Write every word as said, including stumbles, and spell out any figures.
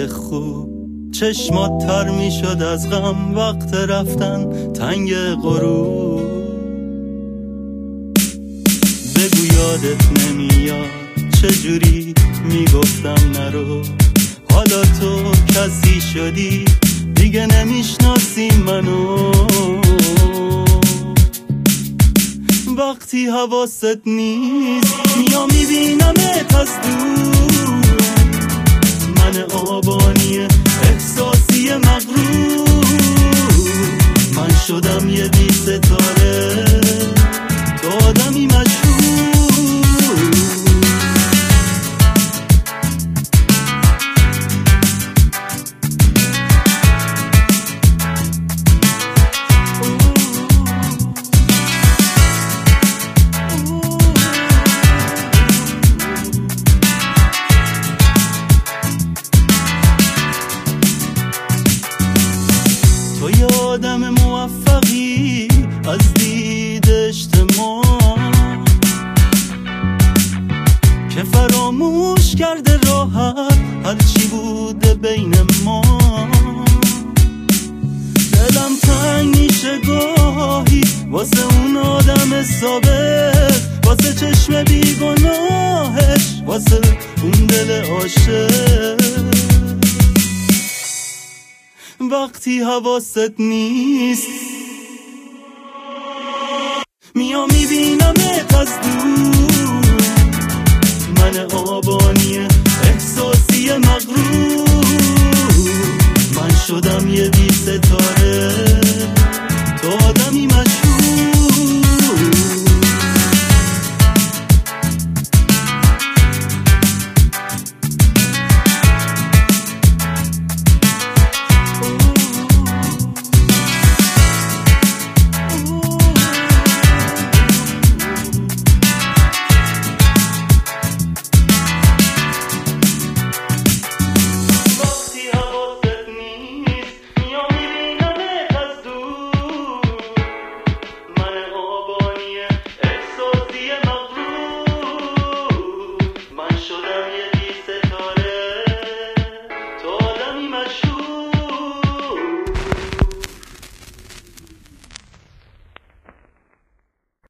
روزای خوب چشمات تر می شد از غم، وقت رفتن تنگ غروب. بگو یادت نمیاد چجوری میگفتم نرو، حالا تو کسی شدی دیگه نمیشناسی منو. وقتی حواست نیست میام میبینمت از دور، من آبانی احساسی مغرور. من شدم یه بی ستاره، تو آدمی مشهور. تو یه آدم موفقی از دید اجتماع که فراموش کرده راحت هرچی بوده بین ما. دلم تنگ میشه گاهی واسه اون آدم ثابت، واسه چشم بیگناهش، واسه اون دل عاشق. وقتی حواست نیست میام میبینمت از دور، من آبانی احساسی مغرور. من شدم یه بی